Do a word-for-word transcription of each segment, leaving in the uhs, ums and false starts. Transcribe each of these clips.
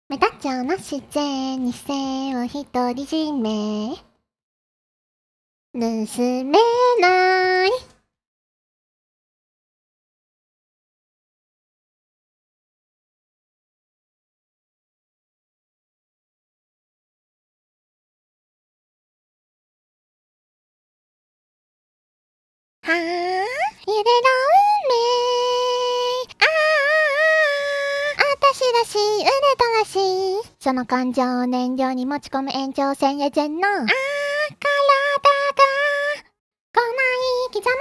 目立ちゃうな自然にせを独り占め盗めないはぁ、揺れる運命。ああ、私らしい、ウルトラしい。その感情を燃料に持ち込む延長線や全の。ああ、体が、こない生き様。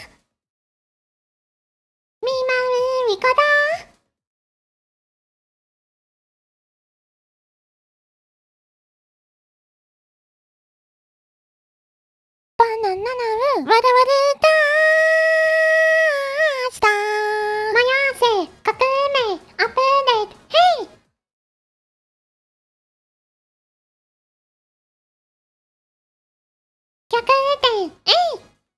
見舞う巫女だ。バナナナウ、わらわれだーした。まやせ、革命、アップデート、ヘイ。逆転、えい。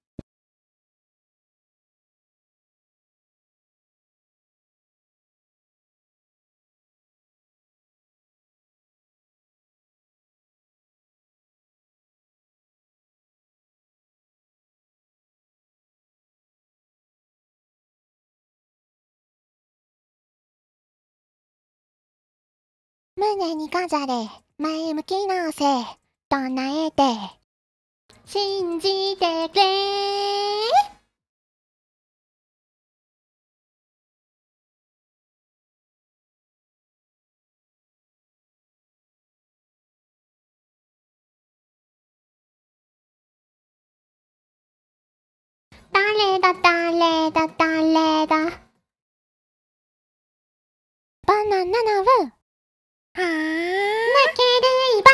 胸に飾れ、前向きなせ、唱えて、信じてくれ。誰だ誰だ誰だ。バナナナウ。はぁ、泣けるイバ